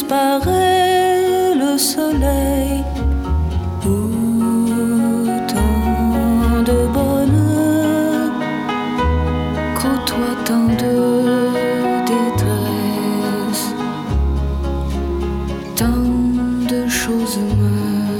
disparaît le soleil. Tant de bonheur côtoie tant de détresse, tant de choses me